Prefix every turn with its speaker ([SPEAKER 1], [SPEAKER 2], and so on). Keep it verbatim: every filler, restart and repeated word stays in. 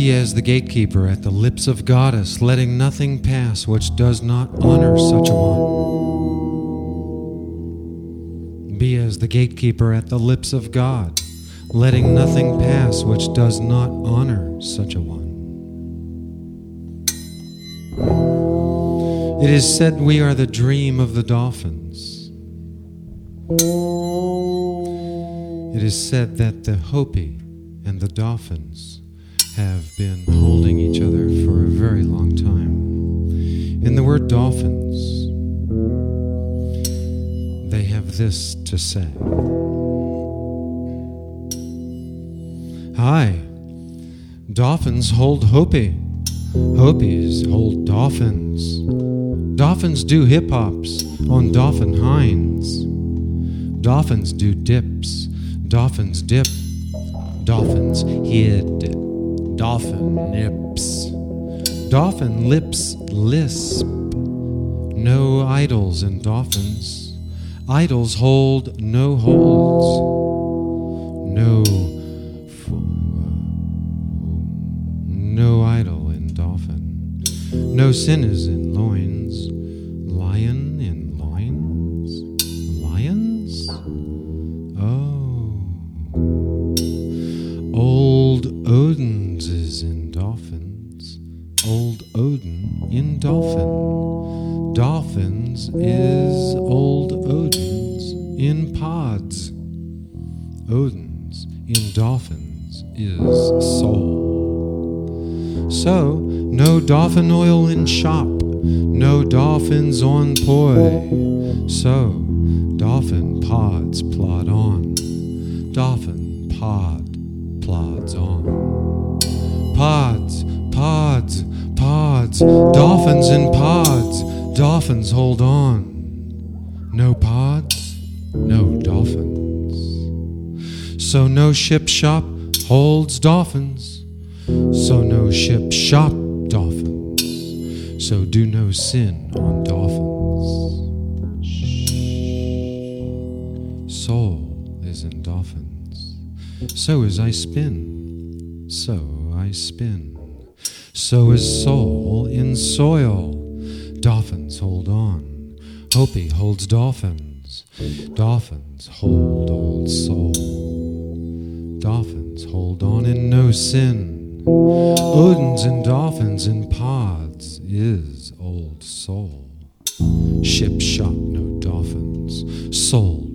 [SPEAKER 1] Be as the gatekeeper at the lips of goddess, letting nothing pass which does not honor such a one. Be as the gatekeeper at the lips of God, letting nothing pass which does not honor such a one. It is said we are the dream of the dolphins. It is said that the Hopi and the dolphins have been holding each other for a very long time. In the word dolphins, they have this to say. Hi, dolphins hold Hopi. Hopis hold dolphins. Dolphins do hip-hops on dolphin hinds. Dolphins do dips. Dolphins dip. Dolphins hid. Dolphin nips. Dolphin lips lisp. No idols in dolphins. Idols hold no holds. No No idol in dolphin. No sin is in loins. Lion in loins? Lions? Oh. Old Odin's is in dolphins. Old Odin in dolphin. Dolphins is old Odin's in pods. Odin's in dolphins is soul. So, no dolphin oil in shop, no dolphins on poi. So, dolphin pods plod on, dolphin pod plods on. Pods, pods, pods, dolphins in pods, dolphins hold on. No pods, no dolphins. So no ship shop holds dolphins. So no ship shop dolphins. So do no sin on dolphins. Shh. Soul is in dolphins. So is I spin. So I spin. So is soul in soil. Dolphins hold on. Hopi holds dolphins. Dolphins hold old soul. Dolphins hold on in no sin. Odin's and dolphins in pods is old soul. Ship shop no dolphins. Soul